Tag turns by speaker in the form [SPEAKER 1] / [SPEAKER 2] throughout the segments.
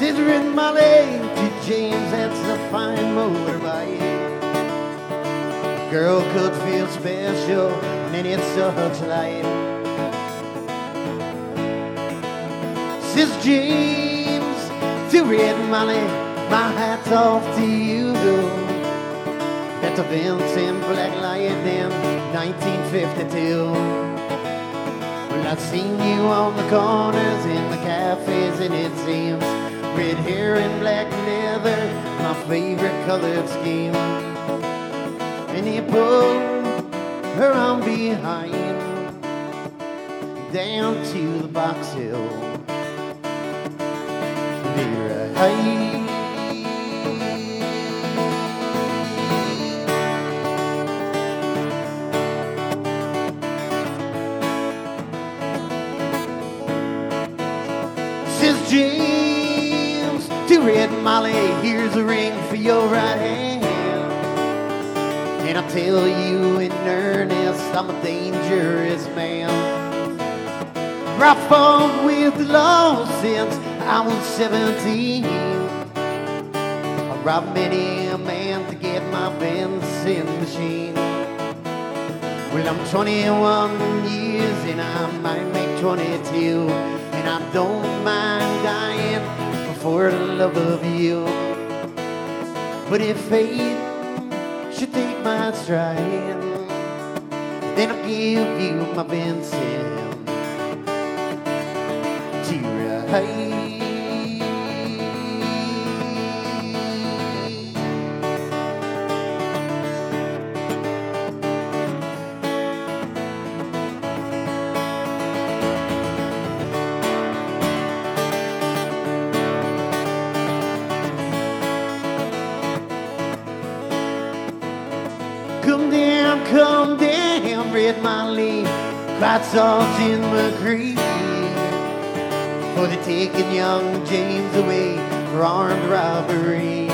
[SPEAKER 1] Considering Molly to James, that's a fine motorbike. Girl could feel special, and it's such light. Says James to Red Molly, my hat's off to you. That's a Vincent Black Lightning, 1952. Well, I've seen you on the corners in the cafes, and it seems red hair and black leather, my favorite colored scheme. And he pulled her on behind, down to the Box Hill. Be right. Says James to Red Molly, here's a ring for your right hand. And I tell you in earnest, I'm a dangerous man. I fought with the law since I was 17. I robbed many a man to get my Vincent machine. Well, I'm 21 years and I might make 22, and I don't mind dying for the love of you. But if fate should take my stride, then I'll give you my Vincent to ride. Come down, Red Molly, cried Sergeant McCree, for they're taking young James away for armed robbery.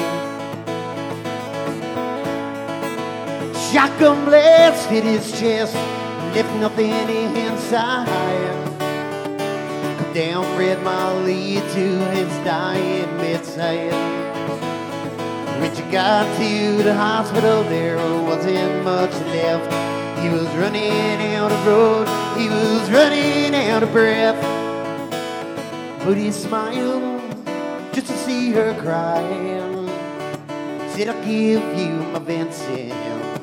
[SPEAKER 1] Shotgun blast hit his chest, left nothing inside. Come down, Red Molly, to his dying bedside. When you got to the hospital, there wasn't much left. He was running out of road, he was running out of breath. But he smiled just to see her crying. Said, I'll give you my Vincent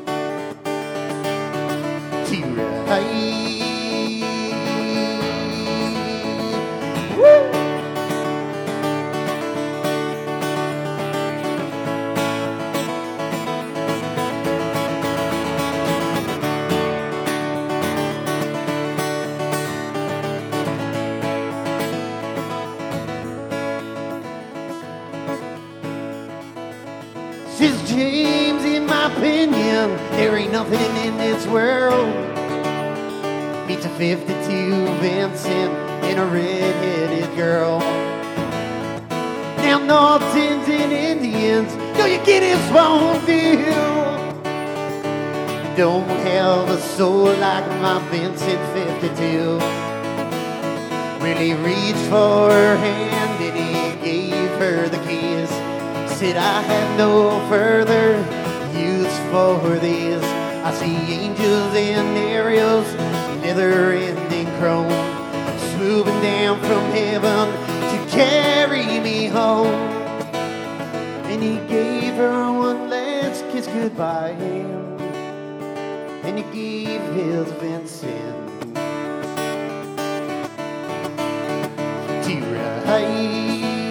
[SPEAKER 1] to ride. Woo! Says James, in my opinion, there ain't nothing in this world beats a 52 Vincent and a red-headed girl. Now Nortons and Indians, do you get his wrong deal? Don't have a soul like my Vincent 52. Really reached for her hand and he gave her the keys. Said I have no further use for these. I see angels and aerials, leather and in chrome, swooping down from heaven to carry me home. And he gave her one last kiss goodbye, and he gave his Vincent to ride.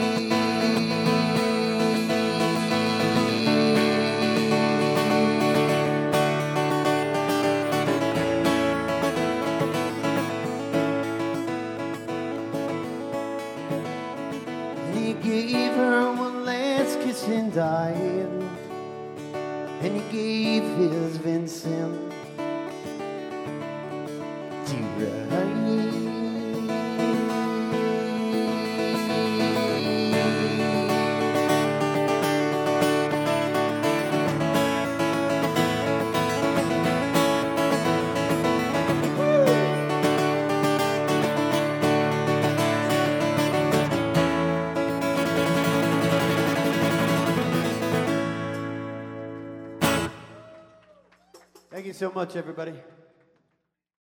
[SPEAKER 1] He gave her one last kiss and died, and he gave his Vincent to ride. Thank you so much, everybody.